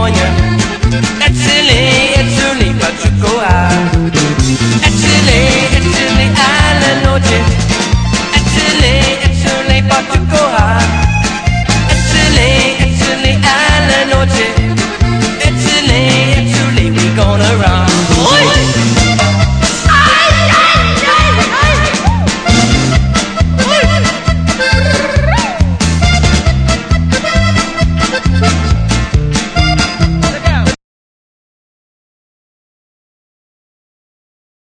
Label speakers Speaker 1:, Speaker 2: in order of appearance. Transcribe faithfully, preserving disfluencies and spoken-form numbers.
Speaker 1: California. Italy, Italy, Portugal. Italy, Italy, alla noche. Italy, Italy, Portugal. Italy, Italy, alla noche. Italy, Italy, we gonna rock.